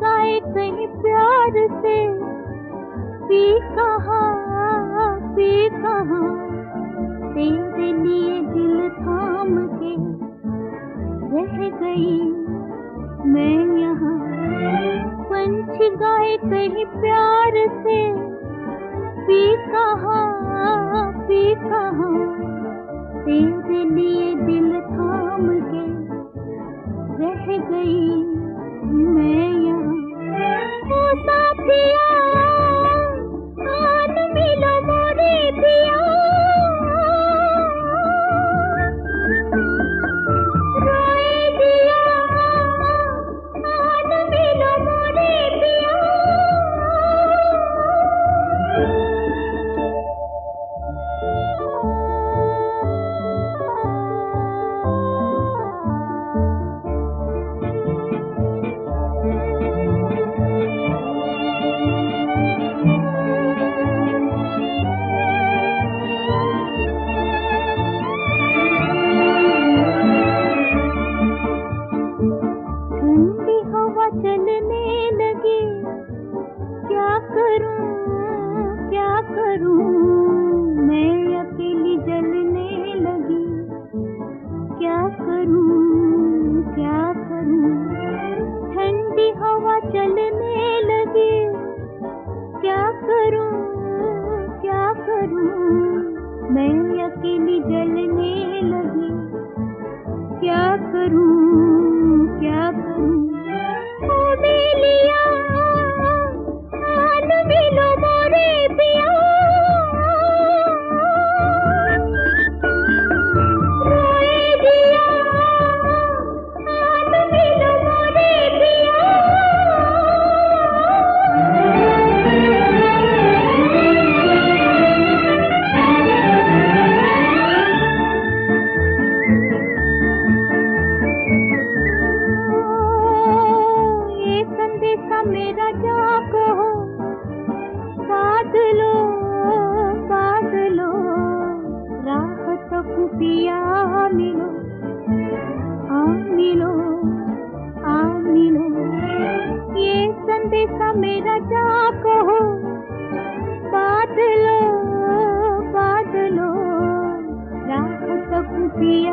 गाए कहीं प्यार से, पी कहाँ तेरे लिए दिल थाम के रह गई मैं यहाँ। पंछी गाए कहीं प्यार से, पी कहाँ तेरे लिए दिल थाम के रह गई मैं यहाँ। ओ साथिया आन मिलो मोरे पिया, रोए दिया आन मिलो मोरे पिया। चलने लगी क्या करूं मैं अकेली जलने लगी क्या करूं ठंडी हवा चलने लगी क्या करूं मैं अकेली जलने लगी क्या करूं ओ बेलिया आन मिलो मोरे पिया, रोए दिया आन मिलो मोरे पिया। मेरा जा कहो बादलो राहत पिया आ मिलो ये संदेशा मेरा जा कहो बादलो राहत पिया